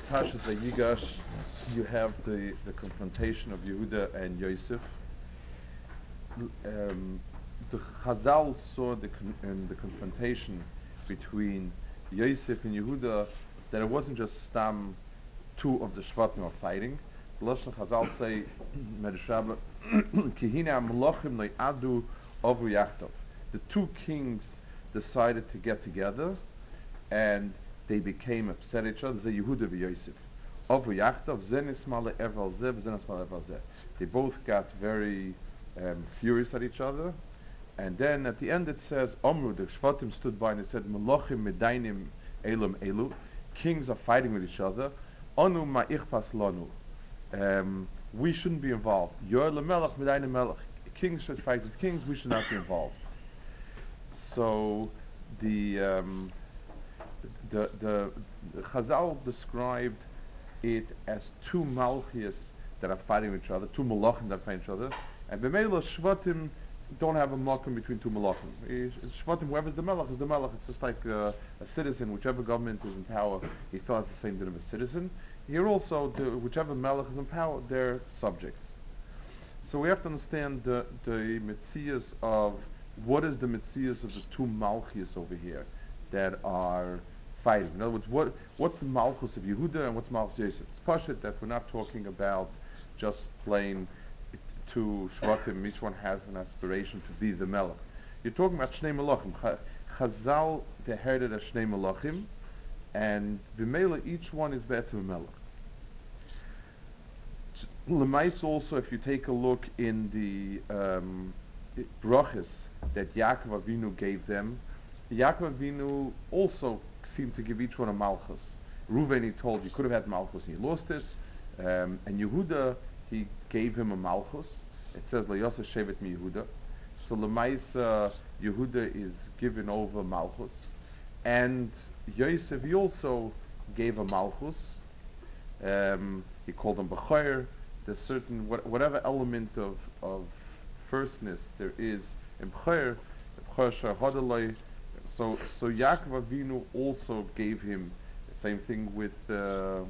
Parshas Vayigash, you have the confrontation of Yehuda and Yosef. The Chazal saw in the confrontation between Yosef and Yehuda that it wasn't just stam two of the Shvatim are fighting. The Lashon Chazal say, Medrash Kihine Amlochim Adu Ovu Yachtov. The two kings decided to get together, and they became upset at each other. Ze Yehuda and Yosef. Ovu Yachtov Zenis Male Eval Zev Zenis Male Eval Zev. They both got very furious at each other. And then at the end it says, Omru, the Shvatim stood by and it said, Melochim Medainim Elum Elu. Kings are fighting with each other. Anu Ma'ichpas Lanu. We shouldn't be involved. Yor Lemelech Medainim Melech. Kings should fight with kings, we should not be involved. So the Chazal described it as two Malchias that are fighting with each other, two Malachim that fight each other, and B'meila Shvatim don't have a Malachim between two Malachim. Shvatim, whoever's the Melech is the Melech. It's just like a citizen, whichever government is in power, he still has the same din of a citizen. Here also, whichever Melech is in power, they're subjects. So we have to understand the Metzias of, what is the Metzias of the two Malchias over here that are fighting. In other words, what's the Malchus of Yehuda and what's Malchus Yosef? It's pashut that we're not talking about just plain two Shvatim, each one has an aspiration to be the Melech. You're talking about Shnei Melachim. Chazal, they heard it as Shnei Melachim, and B'meila, each one is better a Melech. Lemais also, if you take a look in the brachas that Yaakov Avinu gave them, Yaakov Avinu also seemed to give each one a Malchus. Reuven, he told, you could have had Malchus and you lost it. And Yehuda, he gave him a Malchus. It says, L'yosef shevet mi Yehuda. So Lemaisa, Yehuda is given over Malchus. And Yosef, he also gave a Malchus. He called him B'chair. There's certain, whatever element of firstness there is in B'chair, B'chair Shar Hodolai. So Yaakov Avinu also gave him the same thing with Moshe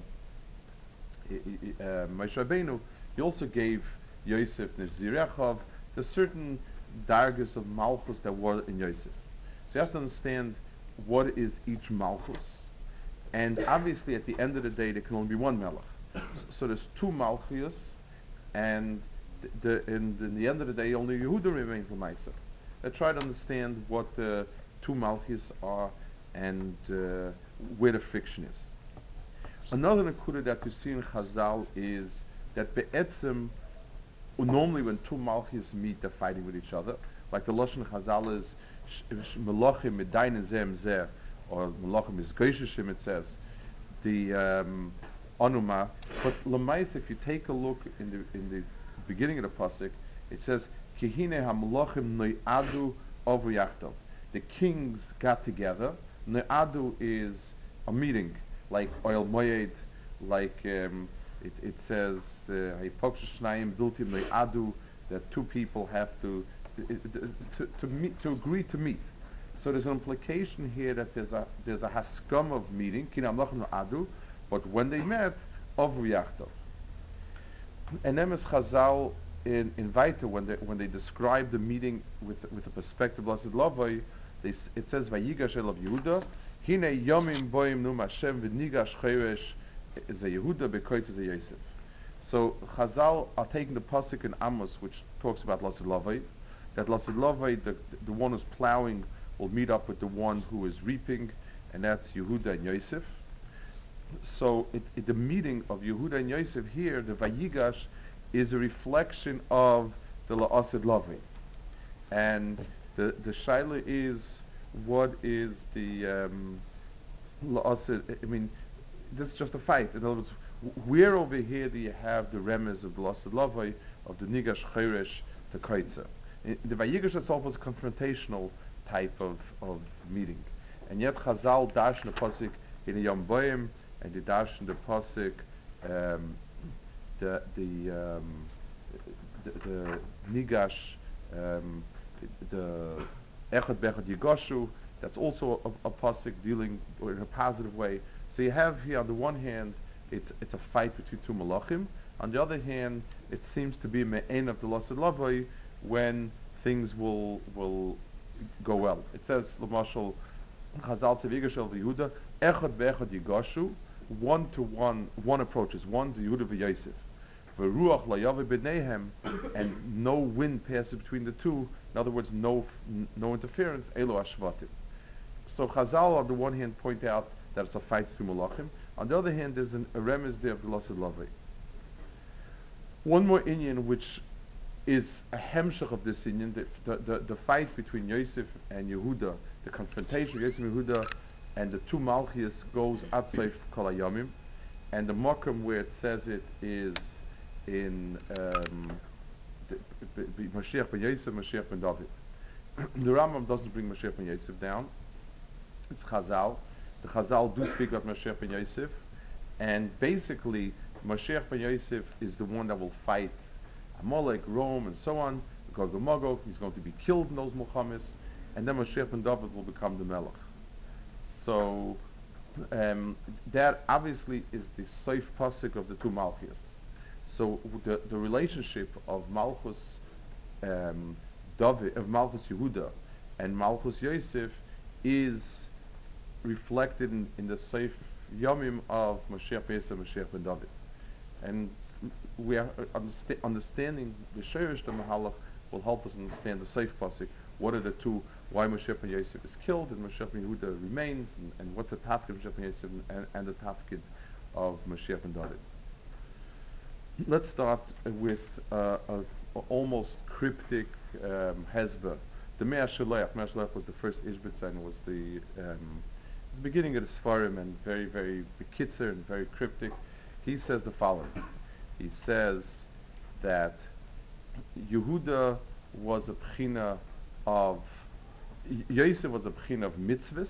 Rabbeinu. He also gave Yosef Nezirechov. There's certain dargas of Malchus that were in Yosef. So you have to understand what is each Malchus. And obviously at the end of the day there can only be one Melech. So there's two Malchias, and in the end of the day only Yehuda remains L'maisa. Let's try to understand what the two Malchias are and where the friction is. Another nekuda that you see in Chazal is that be'etzim, normally when two Malchias meet, they're fighting with each other. Like the Lashon Chazal is Melachim Medayin Zem Zeh, or Melachim is Geishishim, it says. The Anuma. But Lamais, if you take a look in the beginning of the pasuk, it says Kihine HaMelachim No'adu Ovu Yachtov. The kings got together. No'adu is a meeting, like Oil Moyed, like it says Hipokshashnayim Biltim No'adu, that two people have to meet, to agree to meet. So there's an implication here that there's a haskam of meeting, Kina Amlachim No'adu, but when they met, Ovu Yachtov. And then as Chazal in Vaita, when they describe the meeting with the perspective of Blessed Lavoi, it says Vayigash Elav Yehuda, Hine Yomim Boim Num Hashem V'nigash Cheresh Ze Yehuda Bekoitz Ze Yosef. So Chazal are taking the pasuk in Amos, which talks about Blessed Lavoi, that Blessed Lavoi, the one who's plowing, will meet up with the one who is reaping, and that's Yehuda and Yosef. So the meeting of Yehuda and Yosef here, the Vayigash, is a reflection of the La'asid Lavoi. And the shaila is, what is the La'asid? I mean, this is just a fight. In other words, where over here do you have the remez of the La'asid Lavoi, of the Nigash Cheresh to Kaitza? The Vayigash itself was a confrontational type of meeting. And yet Chazal dash in the pasuk in a Yom Boim, and they dash in the pasuk the Nigash, the Echad Bechad Yigoshu. That's also a pasuk dealing in a positive way. So you have here on the one hand it's a fight between two malachim. On the other hand, it seems to be me'en of the Lasad Lavoi when things will go well. It says, Lamashal, Chazal Sevigashel v'Yehuda, Echad ve'echad yigashu, one to one, one approaches, one's Yehuda v'Yosef. V'ruach layavi b'neihem, and no wind passes between the two. In other words, no interference. Elo ashvatim. So Chazal, on the one hand, point out that it's a fight between malachim. On the other hand, there's a remez there of the Lasad Lavoi. One more inyan which is a hemshach of this inyan, the fight between Yosef and Yehuda, the confrontation of Yosef and Yehuda, and the two Malchias goes outside Kol Hayamim, and the Mokum where it says it is in Mashiach ben Yosef, Mashiach ben David. The Rambam doesn't bring Mashiach ben Yosef down. It's Chazal. The Chazal do speak of Mashiach ben Yosef, and basically Mashiach ben Yosef is the one that will fight Amalek, Rome, and so on. Gog and Magog, he's going to be killed in those Mulchamis, and then Mashiach ben David will become the Melech. So that obviously is the safe pasuk of the two Malchias. So the relationship of Malchus David, of Malchus Yehuda, and Malchus Yosef is reflected in the safe Yomim of Mashiach Pesach, Mashiach ben David. And we are understanding the Sheirish the Mahalach will help us understand the safe pasuk. What are the two? Why Mashiach ben Yosef is killed and Mashiach ben Yehuda remains, and what's the tafkid of Mashiach ben Yosef and the tafkid of Mashiach ben David. Let's start with a almost cryptic hezbollah. The Me'ah Shalech was the first Ishbitz, and was the beginning of the Sfarim, and very, very bekitzer and very cryptic. He says the following. He says that Yehuda was a bchina of, Yosef was a bchina of mitzvahs,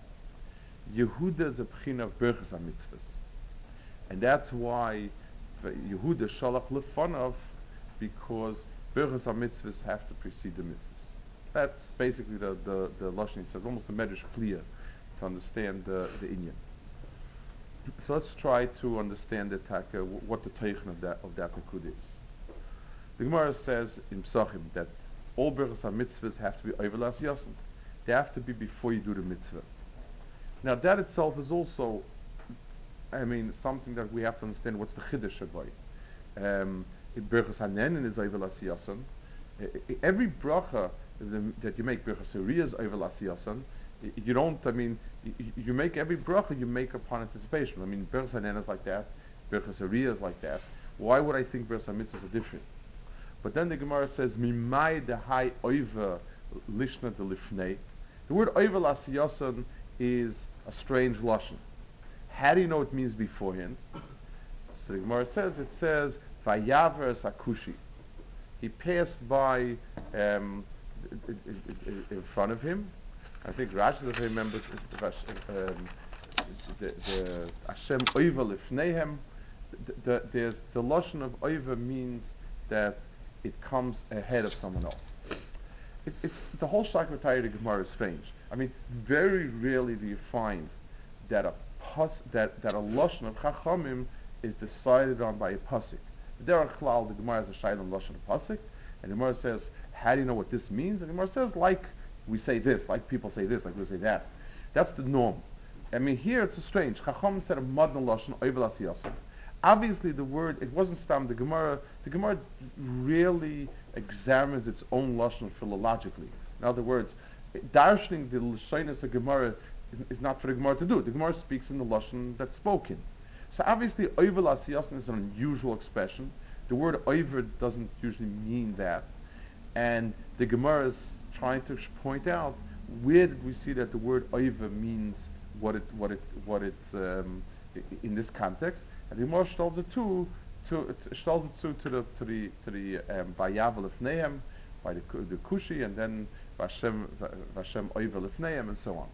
Yehuda is a bchina of berachas ha-mitzvahs. And that's why Yehuda shalach lefanov, because berachas ha-mitzvahs have to precede the mitzvahs. That's basically the Lashon. He says, almost a medrash clear to understand the inyan. So let's try to understand what the teichen of that nakud is. The Gemara says in Psachim that all berachas ha-mitzvahs have to be overlas yasin. They have to be before you do the mitzvah. Now that itself is also, something that we have to understand. What's the chiddush about? Berachas hanenin is overlas yasin. Every bracha that you make, berachas hariyah is overlas yasin. You don't, you make every bracha, you make upon anticipation. Berachas hanenin is like that, berachas hariyah is like that. Why would I think berachas ha-mitzvahs are different? But then the Gemara says, Mimai dehai oiva lishna de lifnei. The word oiva lasiyasan is a strange lashon. How do you know it means beforehand? So the Gemara says, Vayaver sakushi. He passed by in front of him. I think Rashi, if I remember, the Hashem oiva lifneihem. The lashon of oiva means that it comes ahead of someone else. It's the whole Shakvatayah Gemara is strange. Very rarely do you find that a lashon of Chachamim is decided on by a pasuk. There are klal, the Gemara has a shayla lashon of pasuk, and the Gemara says, how do you know what this means? And the Gemara says, like we say this, like people say this, like we say that. That's the norm. Here it's strange. Chacham said a madna lashon oivelas yasin. Obviously, the word, it wasn't stam. The Gemara rarely examines its own lashon philologically. In other words, darshaning the lashonis of Gemara is not for the Gemara to do. The Gemara speaks in the lashon that's spoken. So obviously, oiver lasiyasin is an unusual expression. The word oiver doesn't usually mean that, and the Gemara is trying to point out where did we see that the word oiver means what it's in this context. And the Gemara shtals it to the Vayav lefneihem, by the Kushi, and then Vashem oiver lefneihem, and so on.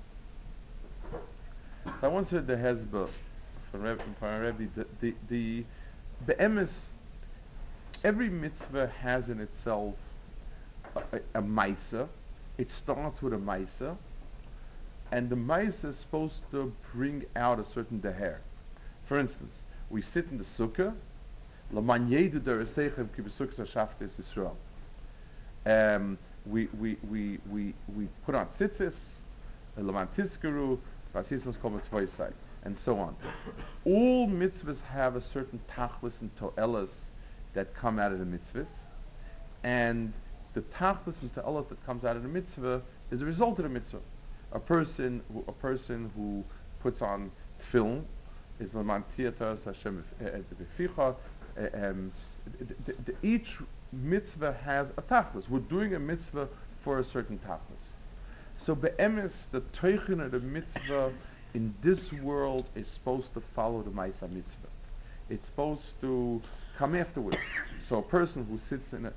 So I once heard the Hezbollah from Rebbe, the be'emes, every mitzvah has in itself a maisa. It starts with a maisa, and the maisa is supposed to bring out a certain deher. For instance, We sit in the sukkah. L'man yedu dereseichem ki b'sukkah shaftes Yisrael. We put on tzitzis, l'man tizkeru, v'asisnos kol mitzvosai, and so on. All mitzvahs have a certain tachlis and to'elas that come out of the mitzvahs, and the tachlis and to'elas that comes out of the mitzvah is the result of the mitzvah. A person who puts on tefillin is l'man tiyatas Hashem b'ficha. Each mitzvah has a tachlis. We're doing a mitzvah for a certain tachlis. So be'emes, the teichen of the mitzvah in this world is supposed to follow the Ma'aseh mitzvah. It's supposed to come afterwards. So a person who sits in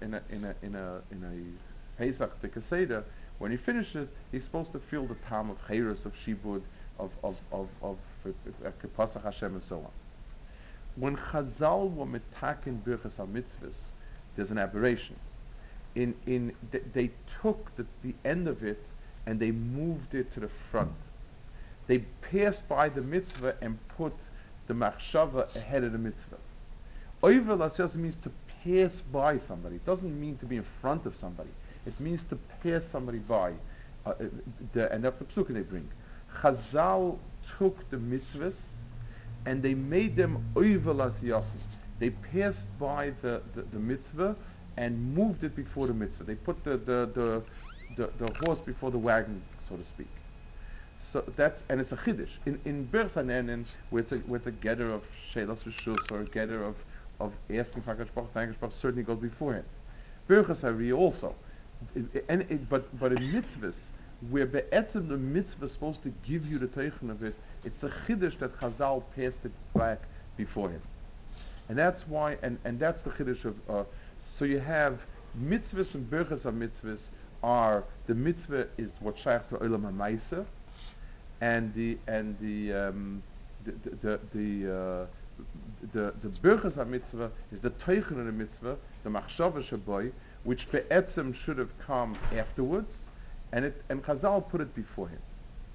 a Pesach Tikka Seder, when he finishes, he's supposed to feel the time of chayros, of shibud, of Pesach Hashem, and so on. When Chazal were metaken birchas mitzvahs, there's an aberration. They took the end of it and they moved it to the front. They passed by the mitzvah and put the machshava ahead of the mitzvah. Oivelas just means to pass by somebody. It doesn't mean to be in front of somebody. It means to pass somebody by. And that's the psukim they bring. Chazal took the mitzvahs and they made them oivelas yasim. They passed by the mitzvah and moved it before the mitzvah. They put the horse before the wagon, so to speak. So that's, and it's a chiddush. In Birchas Hanehenin, where it's a getter of shelas rishus, or a getter of asking for HaKadosh Baruch Hu, certainly goes beforehand. Birchas Hariyah also. But in mitzvahs, where be'etzim the mitzvah is supposed to give you the teichen of it, it's a chiddush that Chazal passed it back beforehand. And that's why, and that's the chiddush of, so you have mitzvahs and birchas mitzvahs are, the mitzvah is what shaykh to Olam HaMaaseh, and the birchas HaMitzvah is the teichen of the mitzvah, the machshava shaboy, which be'etzem should have come afterwards, and Chazal put it before him.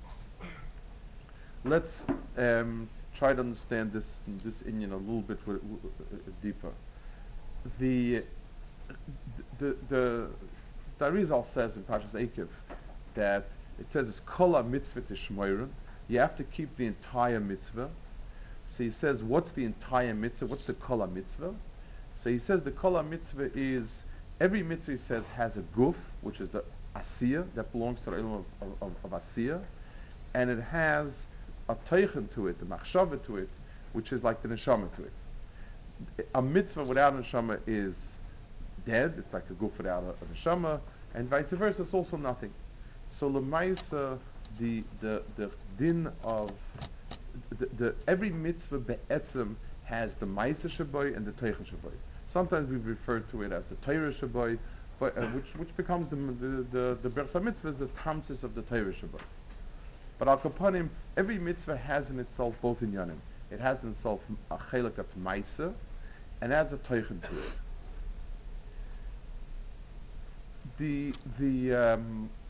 Let's try to understand this inyan a little bit deeper. The Arizal says in Parshas Eikev that it says it's kol ha-mitzvah tishmoirun. You have to keep the entire mitzvah. So he says, what's the entire mitzvah? What's the kol ha-mitzvah? So he says the kol ha-mitzvah is, every mitzvah, he says, has a guf, which is the asiyah, that belongs to the ilm of asiyah, and it has a teichen to it, the machshava to it, which is like the neshama to it. A mitzvah without a neshama is dead. It's like a guf without a neshama, and vice versa. It's also nothing. So l'maisa, the din of the every mitzvah be'etzem has the ma'aseh shaboy and the teichen shaboy. Sometimes we refer to it as the Torah shaboy, but which becomes the birchas mitzvah is the tamsis of the Torah shaboy. But al kapanim, every mitzvah has in itself both in yanim. It has in itself a chelik that's ma'aseh, and has a teichen to it.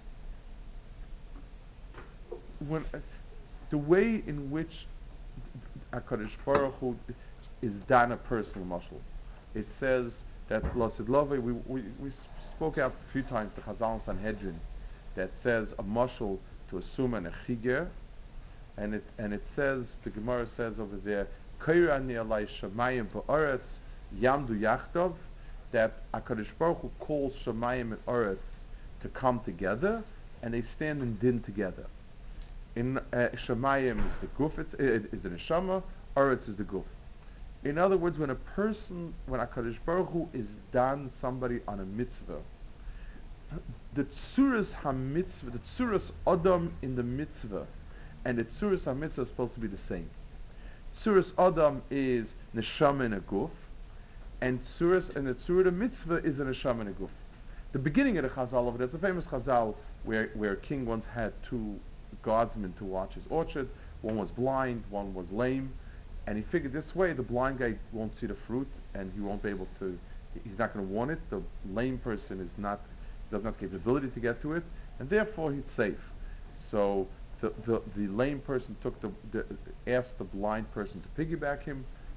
When the way in which HaKadosh Baruch Hu is done a personal mashal, it says that Lasid Love, we spoke out a few times the Chazal Sanhedrin that says a mashal to a suma and a chiger, and it says, the Gemara says over there, Kairani alai shamayim ba'aretz yamdu yachtov, that HaKadosh Baruch Hu calls shamayim and aretz to come together, and they stand in din together. In shamayim is the guf, is the neshama, aretz is the guf. In other words, when HaKadosh Baruch Hu is done somebody on a mitzvah, the tzuras ha-mitzvah, the tzuras adam in the mitzvah, and the tzuras ha-mitzvah is supposed to be the same. Tzuras adam is neshama and a guf, and the tzura the mitzvah is a neshama and a guf. The beginning of the Chazal over there, it's a famous Chazal where a king once had two guardsmen to watch his orchard. One was blind, one was lame, and he figured this way the blind guy won't see the fruit and he won't be able to, he's not going to want it. The lame person doesn't have the capability to get to it, and therefore he's safe. So the lame person asked the blind person to piggyback him,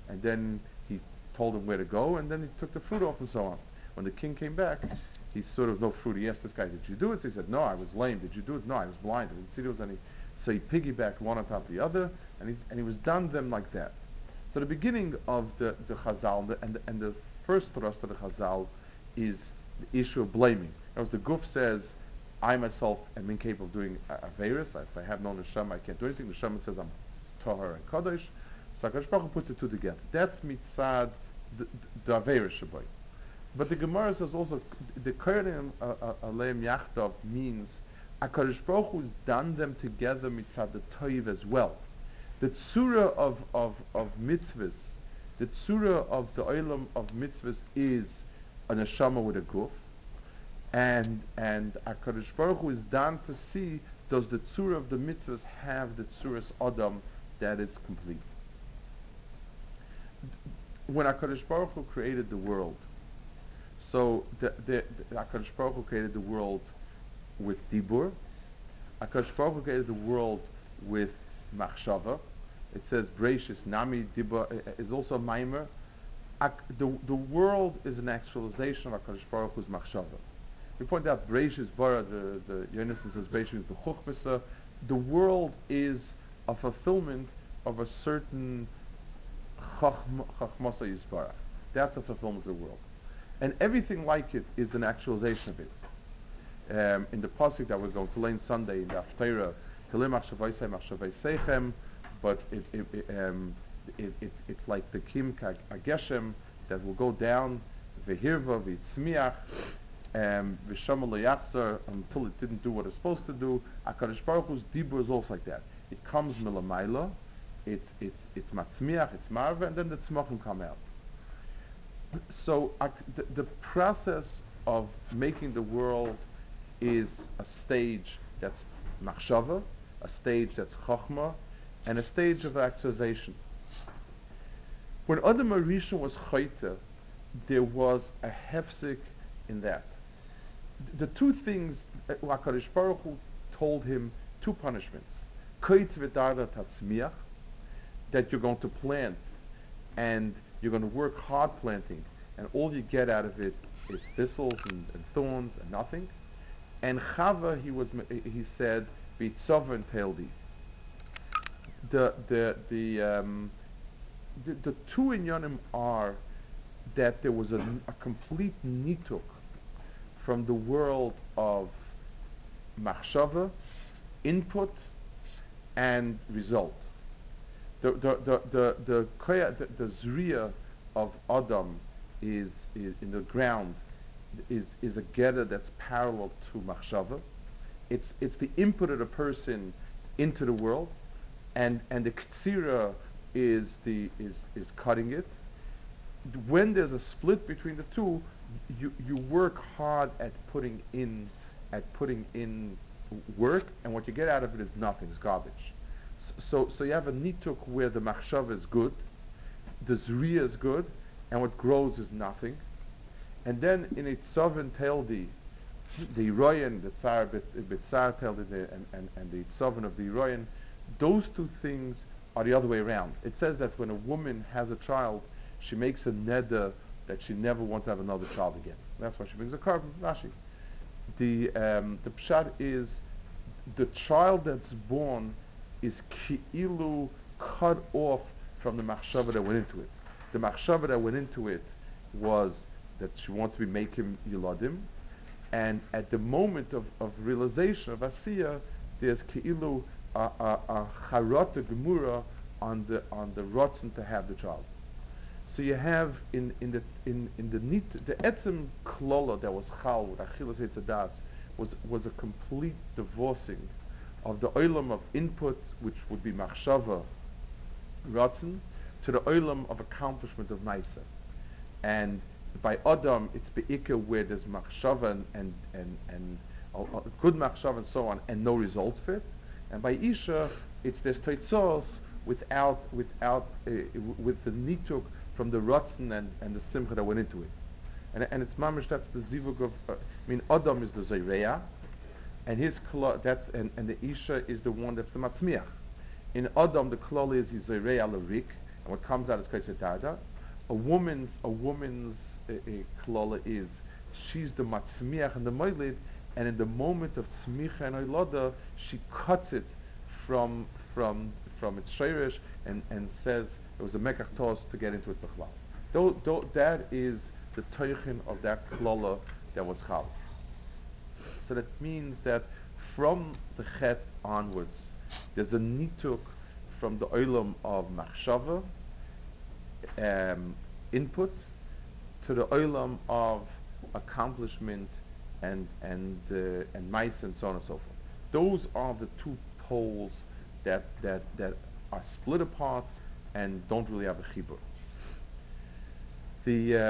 and then he told him where to go, and then he took the fruit off and so on. When the king came back, he sort of no fruit. He asked this guy, "Did you do it?" So he said, "No, I was lame." "Did you do it?" "No, I was blind. I didn't see there was any." So he piggybacked one on top of the other, and he was done them like that. So the beginning of the Chazal and the first thrust of the Chazal is the issue of blaming. As the Guf says, I myself am incapable of doing Averis. If I have no Neshama, I can't do anything. The Neshama says I'm Tahar and Kadosh. So HaKadosh Baruch Hu puts the two together. That's mitzad the Averis Shabbai. But the Gemara says also, the Koyanim Aleim Yachtav means HaKadosh Baruch Hu has done them together mitzad the Toiv as well. The tzura of mitzvahs, the tzura of the olam of mitzvahs is a neshama with a guf, and HaKadosh Baruch Hu is done to see, does the tzura of the mitzvahs have the tzuras adam that is complete. When HaKadosh Baruch Hu created the world, so the HaKadosh Baruch Hu created the world with dibur, HaKadosh Baruch Hu created the world with machshava. It says Breishis Nami Dibur is also a mimer. The world is an actualization of HaKadosh Baruch Hu's machshava. We point out Breishis Bara, the Yonason says Breishis B'chuchbesa. The world is a fulfillment of a certain Chachmasa Yisbarach. That's a fulfillment of the world. And everything like it is an actualization of it. In the pasuk that we're going to learn Sunday in the Haftarah, but it's like the Kim Ageshem that will go down, Vehirva, Vitzmiach, Vishamal Yachzar, until it didn't do what it's supposed to do. HaKadosh Baruch Hu's Dibur is also like that. It comes Milamaila, it's Matzmiach, it's Marva, and then the Tzmachim come out. So the process of making the world is a stage that's machshava, a stage that's chachma, and a stage of actualization. When Adam HaRishon was chayte, there was a hefsek in that. The two things, HaKadosh Baruch Hu told him two punishments. Koitz v'darda tatzmiach, that you're going to plant, and you're going to work hard planting, and all you get out of it is thistles and thorns and nothing. And Chava, he said, "B'tzav teldi." The two inyanim are that there was a complete nituk from the world of machshava, input, and result. The zriya of Adam is in the ground is a getter that's parallel to machshava. It's the input of the person into the world, and the ktsira is cutting it. When there's a split between the two, you work hard at putting in work, and what you get out of it is nothing, it's garbage. So you have a nituk where the machshava is good, the zriya is good, and what grows is nothing. And then in its sovereign Teldi, the Iroyan, the Tsar Bitsar Teldi, and the sovereign of the Iroyan, those two things are the other way around. It says that when a woman has a child, she makes a neder that she never wants to have another child again. That's why she brings a carbon, Rashi. The pshat is the child that's born is ki'ilu cut off from the machshava that went into it. The machshava that went into it was that she wants to be making yiladim, and at the moment of realization of asiya, there's ki'ilu a charata gemura on the rotzen to have the child. So you have in the etzem klola that was chal with achilas etzadas was a complete divorcing of the olam of input, which would be machshava, rotzen, to the olam of accomplishment of maisa. And by Adam, it's be'ikah where there's machshava and good machshava and so on, and no results for it. And by Isha, it's there's teitzos with the nituk from the rotzen and the simcha that went into it. And it's mamish, that's the zivug of, Adam is the zayreya, and his and the Isha is the one that's the matzmiach. In Adam, the klal is his zayreya larik, and and what comes out is Kaisei Darda. A woman's klola is she's the matzmiach and the moilid, and in the moment of tzmicha and oiloda, she cuts it from from its shirish and says it was a mekach tos to get into it b'chlal. That is the teichin of that klola that was chal. So that means that from the chet onwards, there's a nituk from the olam of machshava, input, to the olam of accomplishment and mice and so on and so forth. Those are the two poles that are split apart and don't really have a chibur. The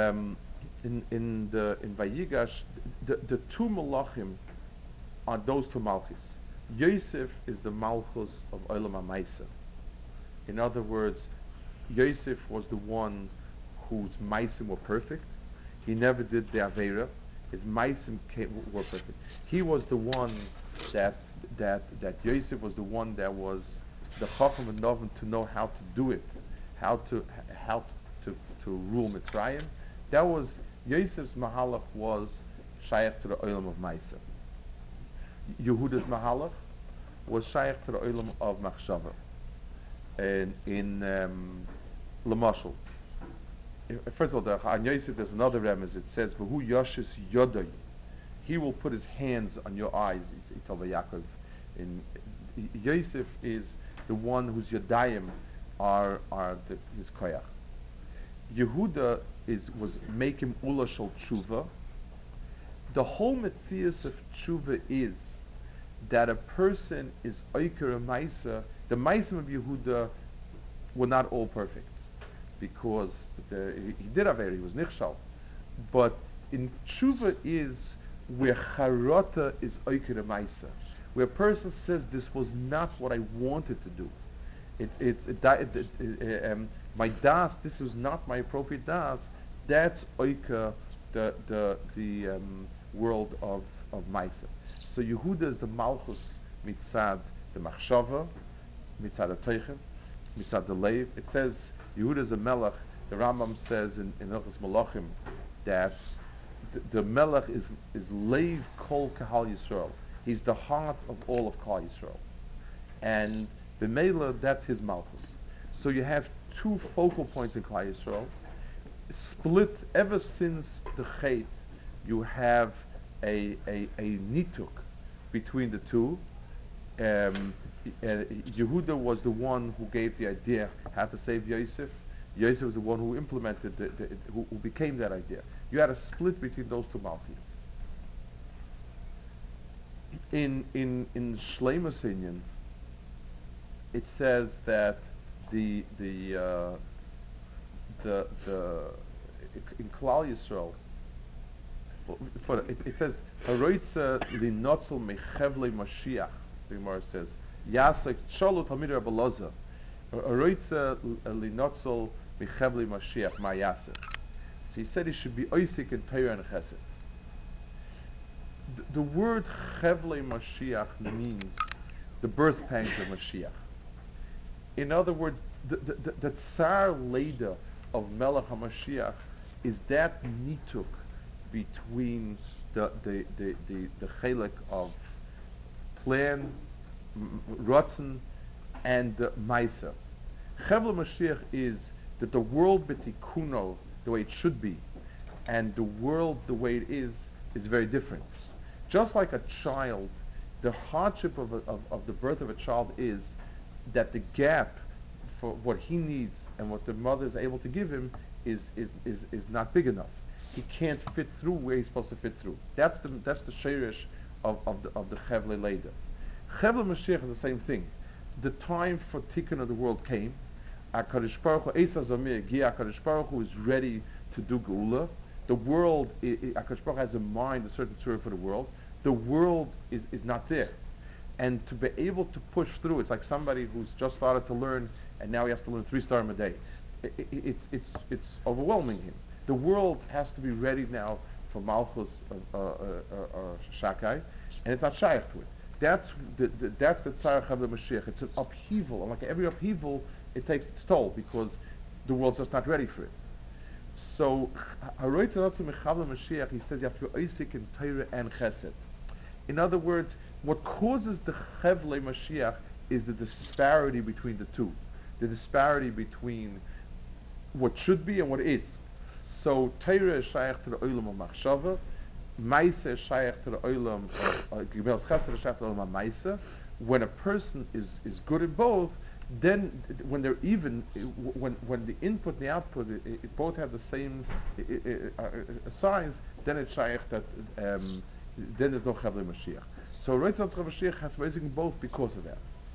in Vayigash, the two malachim are those two malchus. Yosef is the malchus of Olam HaMaisa. In other words, Yosef was the one whose maisim were perfect. He never did the Aveira. His maisim were perfect. He was the one that Yosef was the one that was the Chacham and Novim to know how to do it, how to rule Mitzrayim. That was Yosef's mahalach was shaykh to the olam of Maisa. Yehuda's mahalach was shaykh to the olam of Machshava. And in Lamashal, first of all, on Yosef there's another remez. It says, "V'hu yashis yodai." He will put his hands on your eyes. It's Ital Yaakov. In Yosef is the one whose yodayim are his koyach. Yehuda was making ula shel tshuva. The whole metzias of tshuva is that a person is oiker a maisa. The maisim of Yehuda were not all perfect because he did have he was nichshal. But in tshuva is where charata is oiker a maisa, where a person says this was not what I wanted to do. My das, this was not my appropriate das. That's oika the world of Maisa. So Yehuda is the malchus mitzad the machshava, mitzad the teichen, mitzad the leiv. It says Yehuda is a melech. The Rambam says in Hilchos Malachim that the melech is leiv kol kahal Yisrael. He's the heart of all of Klal Yisrael, and the Mela, that's his malchus. So you have two focal points in Klal Yisrael, split ever since the Chet. You have a nituk between the two. Yehuda was the one who gave the idea how to save Yosef. Yosef was the one who implemented, who became that idea. You had a split between those two malchus. In Shleimus Inyan, it says that the in Klal Yisrael, it says Haroitza linotzel mechevle Mashiach. The Gemara says Yasek Sholu Talmid Rabbi Loza. Haroitza linotzel mechevle Mashiach Ma Yasek. So he said he should be oisik in Torah and Chesed. The word Chevle Mashiach means the birth pangs of Mashiach. In other words, the tsar leda of Melech HaMashiach is that nituk between the chelik of plan, rotzen, and the maisa. Chevle Mashiach is that the world betikuno, the way it should be, and the world the way it is very different. Just like a child, the hardship of the birth of a child is that the gap for what he needs and what the mother is able to give him is not big enough. He can't fit through where he's supposed to fit through. That's the sheirish of the Chevle Leda. Chevle Mashiach is the same thing. The time for Tikkun of the world came. HaKadosh Baruch Hu, Eisa Zamir, HaKadosh Baruch Hu is ready to do Geula. The world, HaKadosh Baruch Hu has in mind a certain tzura for the world. The world is not there. And to be able to push through, it's like somebody who's just started to learn and now he has to learn 3 star a day. It's overwhelming him. The world has to be ready now for Malchus Shakai, and it's not shaykh to it. That's the Tzarech of the Mashiach. It's an upheaval, and like every upheaval, it takes its toll because the world's just not ready for it. So, Haroitz Alatzim Mechavle Mashiach, he says you have to be Isaac in Torah and Chesed. In other words, what causes the Chevle Mashiach is the disparity between the two. The disparity between what should be and what is. So Torah is shaykh to the olam of machshava, Maisa is shaykh to the olam of Gibel's Chesed is shaykh to the olam of Maisa. When a person is good in both, then when they're even, when the input and the output it both have the same signs, then it's shaykh that then there's no Chavle Mashiach. So Reitzon Mashiach has basically both because of that.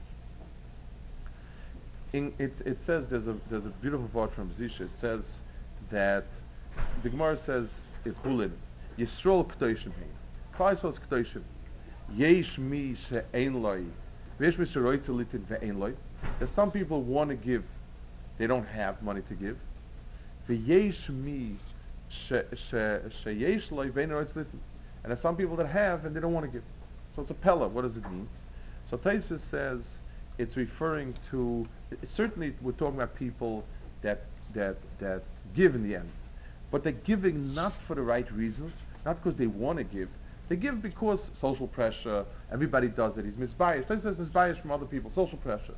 It says there's a beautiful word from Zisha. It says that the Gemara says in Chulin, Yisrael K'toishim Hein. Klal Yisrael is K'toishim. Yesh mi she'ein loi. Yesh mi she'roitze litin ve'ein loi. There's some people want to give, they don't have money to give. Ve'yesh mi she'yesh loi ve'ein roitze litin. And there's some people that have and they don't want to give. So it's a pella. What does it mean? So Taisvis says it's referring to, certainly we're talking about people that give in the end. But they're giving not for the right reasons, not because they want to give. They give because social pressure, everybody does it. He's misbiased. Taisvis says misbiased from other people, social pressure.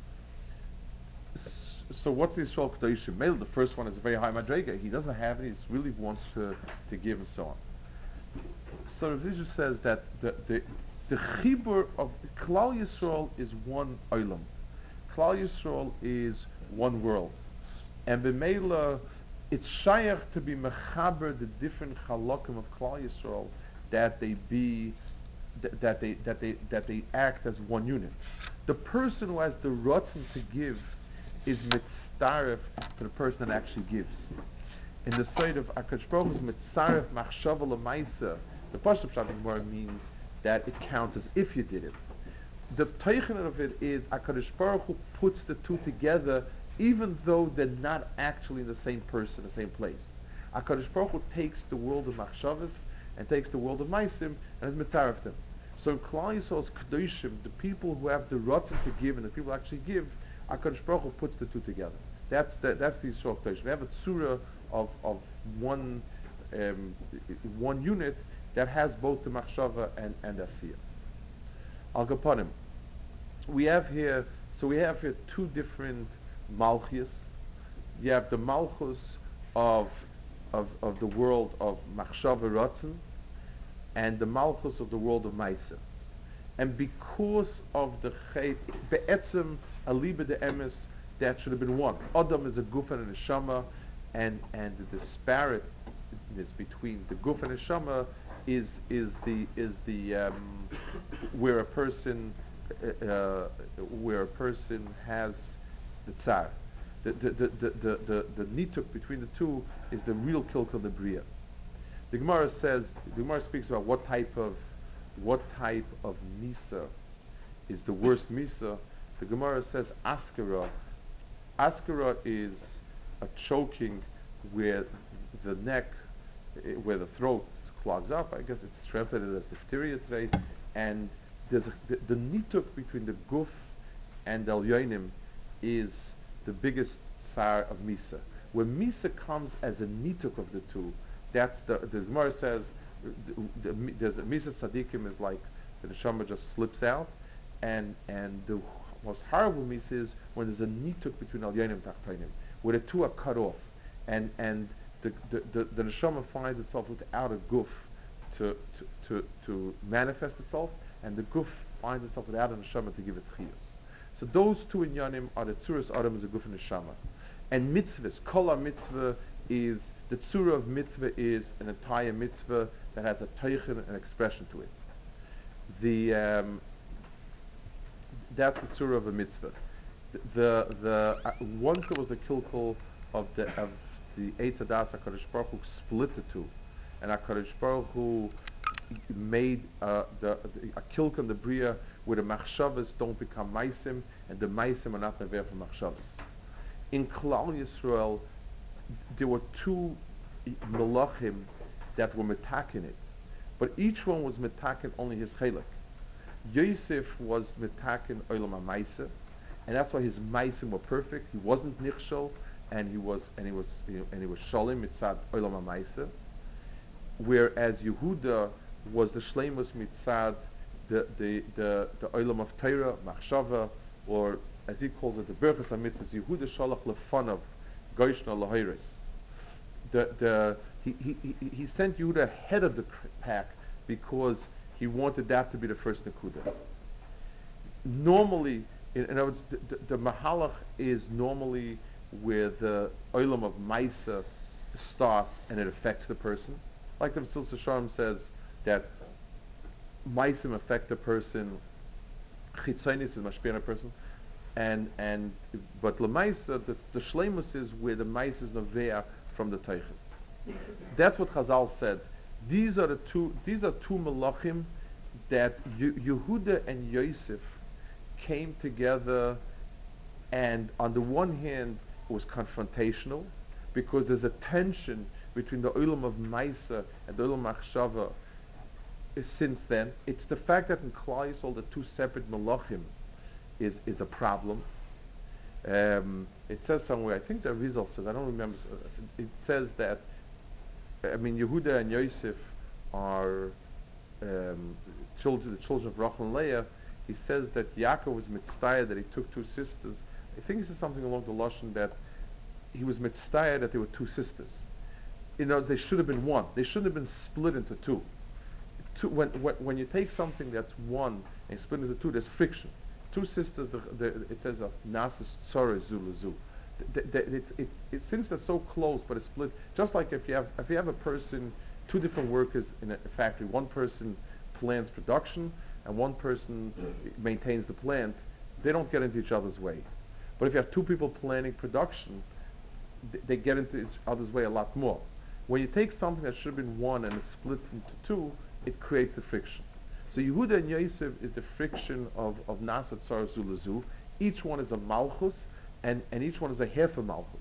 So what's the Yisrael K'toishim? Mele, the first one is a very high madrega. He doesn't have it, he really wants to give and so on. So Rav Zisha says that the chibur of Klal Yisrael is one olam. Klal Yisrael is one world. And b'meila, it's shaykh to be mechaber the different chalokim of Klal Yisrael, that they be, that they act as one unit. The person who has the rotzen to give is mitzaref to the person that actually gives. In the side of Akash Baruch Hu's mitzaref machshava l'maisa, the Pashto Pshat Gemara means that it counts as if you did it. The teichen of it is HaKadosh Baruch Hu puts the two together even though they're not actually in the same person, the same place. HaKadosh Baruch Hu takes the world of Machshavas and takes the world of Maisim and is mitzaref them. So in Klal Yisrael's Kedoshim, the people who have the rotzen to give and the people who actually give, HaKadosh Baruch Hu puts the two together. That's the Yisrael Kedoshim. They have a tzura of one unit that has both the machshava and asiyah. Al Gaponim. We have here two different malchus. You have the malchus of the world of machshava ratzon, and the malchus of the world of maisa. And because of the chait, be'etzem aliba de emes, that should have been one. Adam is a guf and a neshama, and the disparateness between the guf and neshama is the where a person has the tsar. The nituk between the two is the real kilkel the bria. The Gemara speaks about what type of misa is the worst misa. The Gemara says askara. Askara is a choking where the neck, where the throat clogs up. I guess it's translated as diphtheria today. And there's the nituk between the guf and the elyonim is the biggest tsar of misa. When misa comes as a nituk of the two, that's the Gemara says there's a misa tzadikim is like the neshama just slips out, and the most horrible misa is when there's a nituk between elyonim and tachtonim, where the two are cut off, and the neshama finds itself without a guf to manifest itself, and the guf finds itself without a neshama to give it chiyus. So those two inyanim are the tzuras adam is a guf and neshama, and mitzvahs. Kol mitzvah is the tzura of mitzvah is an entire mitzvah that has a teichen and expression to it. That's the tzura of a mitzvah. Once there was the kilkul of the Eitz Hadas, HaKadosh Baruch Hu split the two, and HaKadosh Baruch Hu made a kilkul in the bria where the machshavas don't become maisim, and the maisim are not never for machshavas. In Klal Yisrael, there were two melachim that were metakin it, but each one was metakin only his chelik. Yosef was metakin olam ha'maisa, and that's why his maisim were perfect. He wasn't nichshol. and he was Sholim mitzad Olam HaMaaseh, whereas Yehuda was the Shleimus mitzad the Olam of Torah, Machshava, or as he calls it, the Berachas HaMitzvahs, Yehuda Shalach Lefanav, Goishna Lahiris. He sent Yehuda ahead of the pack because he wanted that to be the first Nekuda. Normally, in other words, the Mahalach is normally where the Olam of Maisa starts and it affects the person. Like the Mesillas Yesharim says that Maisim affect the person, Chitzonis is mashpia on a person, but Lamaisa, the Shleimus is where the Mais is Novea from the Teichen. That's what Chazal said. These are two Malachim that Yehuda and Yosef came together, and on the one hand it was confrontational because there's a tension between the Olam of Maisa and the Olam Achshava. Since then, it's the fact that in Klal Yisrael the two separate Malachim is a problem. It says somewhere, I think the Rizal says, I don't remember, it says that, Yehuda and Yosef are the children of Rachel and Leah. He says that Yaakov was mitzvah that he took two sisters. I think he says something along the lashon that he was mitzvah that there were two sisters. They should have been one. They shouldn't have been split into two. When you take something that's one and split into two, there's friction. Two sisters, it says of Nasis Tzara Zulazu. It's since they're so close, but it's split. Just like if you have a person, two different workers in a factory, one person plans production and one person maintains the plant, they don't get into each other's way. But if you have two people planning production, they get into each other's way a lot more. When you take something that should have been one and it's split into two, it creates a friction. So Yehuda and Yosef is the friction of Nasa Tzar Zulazu. Each one is a Malchus, and each one is a half a Malchus.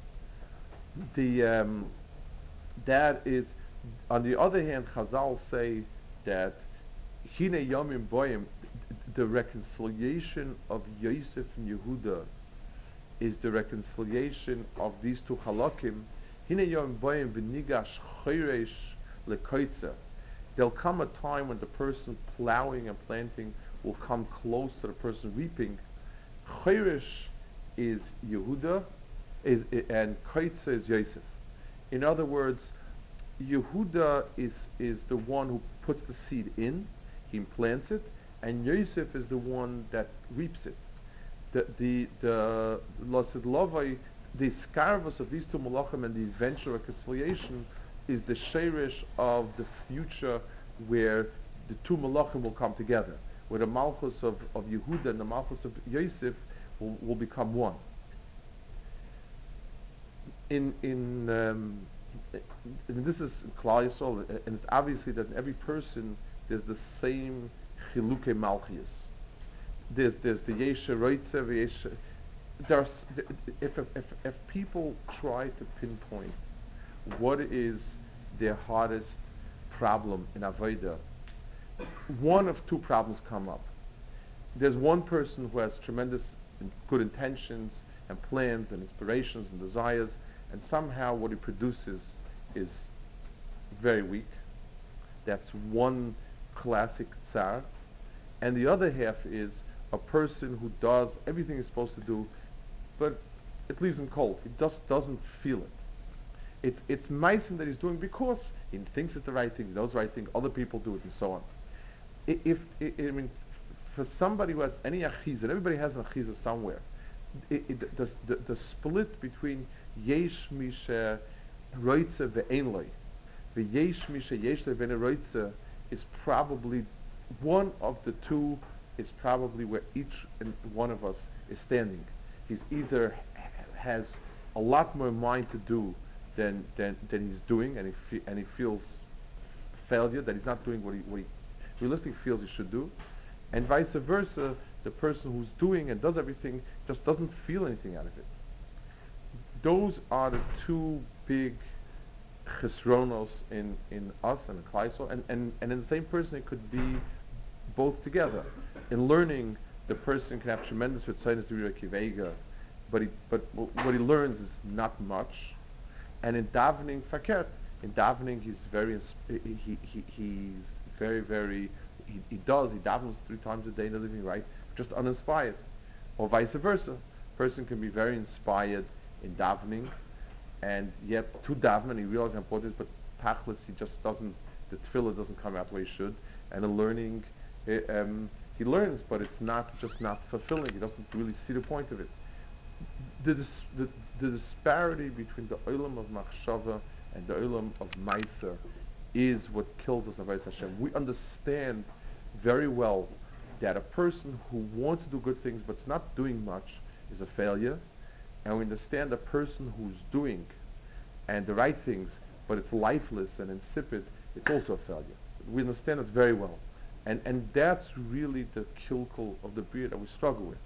That is, on the other hand, Chazal say that Hine Yomim Boyim, the reconciliation of Yosef and Yehuda is the reconciliation of these two halakim. Hine Yomim Boyim v'nigash choresh lekoitza. There'll come a time when the person plowing and planting will come close to the person reaping. Choresh is Yehuda, and koitza is Yosef. In other words, Yehuda is the one who puts the seed in, he plants it, and Yosef is the one that reaps it. The Lasid Lavai, the scarvus of these two malachim and the eventual reconciliation is the sheirish of the future where the two malachim will come together, where the malchus of Yehuda and the malchus of Yosef will become one. This is Klal Yisrael, and it's obviously that in every person there's the same chilukei malchias. There's the yesha roitze, yesha. If people try to pinpoint what is their hardest problem in avodah, one of two problems come up. There's one person who has tremendous good intentions and plans and inspirations and desires, and somehow what he produces is very weak. That's one classic tsar. And the other half is a person who does everything he's supposed to do, but it leaves him cold. He just doesn't feel it. It's meisim that he's doing because he thinks it's the right thing, he knows the right thing, other people do it, and so on. For somebody who has any achiza, and everybody has an achiza somewhere, the split between yesh mishe roitze ve'en loy, ve'yesh mishe yesh loy ve'en roitze is probably one of the two, is probably where each and one of us is standing. He's either has a lot more mind to do than he's doing, and he feels failure, that he's not doing what he realistically feels he should do, and vice versa, the person who's doing and does everything just doesn't feel anything out of it. Those are the two big chesronos in us and in Klal Yisrael, and in the same person it could be both together. In learning, the person can have tremendous ritzaynos v'rira kivega, what he learns is not much. And in davening fakert, in davening he's very very he davens 3 times a day in the living right, just uninspired, or vice versa. Person can be very inspired in davening, and yet to daven he realizes how important it is, but tachlis he just doesn't, the tefillah doesn't come out the way it should, and in learning he learns, but it's not fulfilling. He doesn't really see the point of it. The disparity between the olam of machshava and the olam of meiser is what kills us, Avos Hashem. We understand very well that a person who wants to do good things but's not doing much is a failure, and we understand a person who's doing and the right things, but it's lifeless and insipid, it's also a failure. We understand it very well. And that's really the kilkel of the bria that we struggle with.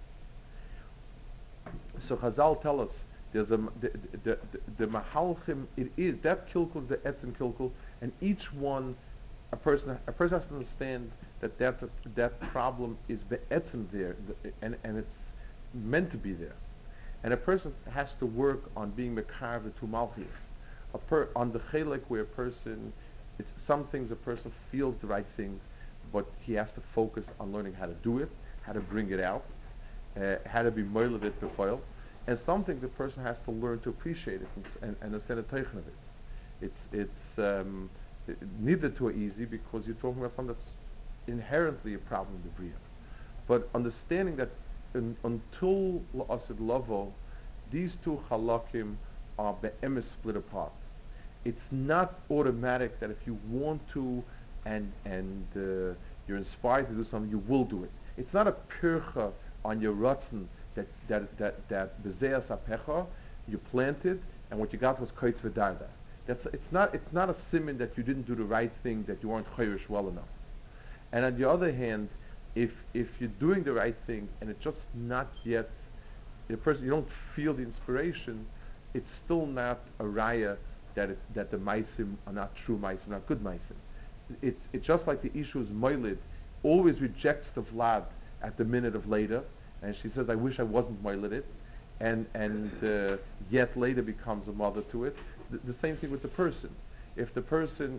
So Chazal tell us there's the mahalchim, it is that kilkul, the etzim kilkul, and each one a person has to understand that that problem is be'etzim there, and it's meant to be there. And a person has to work on being mekar the two malchis. On the chelek where a person, it's some things a person feels the right things, but he has to focus on learning how to do it, how to bring it out, how to be moil of it before. And some things a person has to learn to appreciate it and understand the teichen of it. Neither too easy, because you're talking about something that's inherently a problem in the bria. But understanding that until la'asid lavo, these two halakim are be'emes split apart. It's not automatic that if you want to and you're inspired to do something, you will do it. It's not a pircha on your ratzon that bezeas apecha, you planted, and what you got was koitz v'darda. It's not a siman that you didn't do the right thing, that you weren't chayrish well enough. And on the other hand, if you're doing the right thing and it's just not yet, you don't feel the inspiration, it's still not a raya that the maisim are not true maisim, not good maisim. It's just like the issue's moilid always rejects the vlad at the minute of later, and she says, I wish I wasn't moilid it, and yet later becomes a mother to it. The same thing with the person. If the person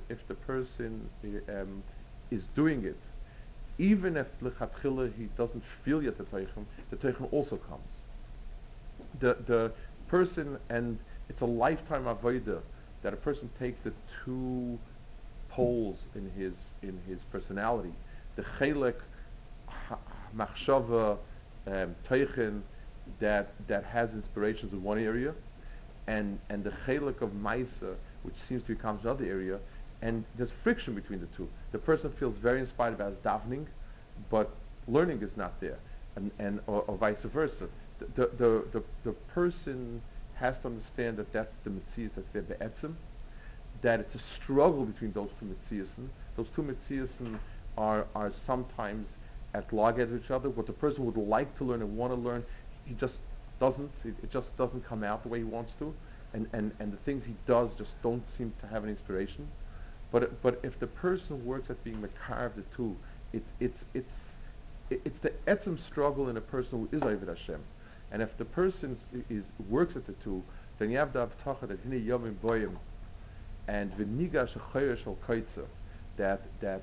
is doing it, even if lechatchila he doesn't feel yet the teichen also comes. The person, and it's a lifetime avodah that a person take the two poles in his personality, the chelek machshava teichen that has inspirations in one area, and the chelek of maisa, which seems to become another area, and there's friction between the two. The person feels very inspired about his davening, but learning is not there, or vice versa. The person has to understand that that's the mitzias, that's their be'etzim, that it's a struggle between those two mitzias. Those two mitzias are sometimes at loggerheads with each other. What the person would like to learn and want to learn, he just doesn't. It just doesn't come out the way he wants to, and the things he does just don't seem to have any inspiration. But if the person works at being makar of the two, it's the etzim struggle in a person who is Oved Hashem. And if the person works at the two, then you have the avtacha that hine yomim boyim and v'nigash achayesh al kaitza, that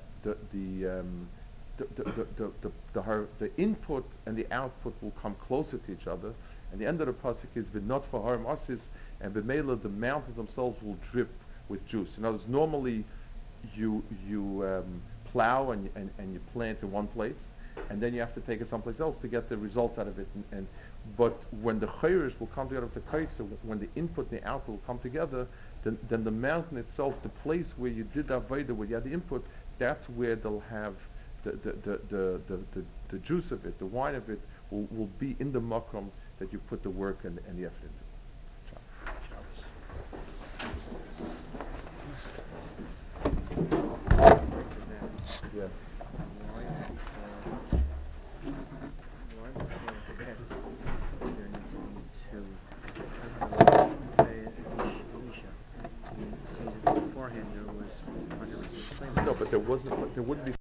the input and the output will come closer to each other. And the end of the pasuk is v'not v'harim asis, and v'meila, the mountains themselves will drip with juice. In other words, normally you plow and you plant in one place, and then you have to take it someplace else to get the results out of it. But when the chayrish will come together with the kaitza, when the input and the output will come together, then the mountain itself, the place where you did the avodah, where you had the input, that's where they'll have the juice of it, the wine of it, will be in the makram that you put the work and the effort into. Yeah. No, but there wouldn't be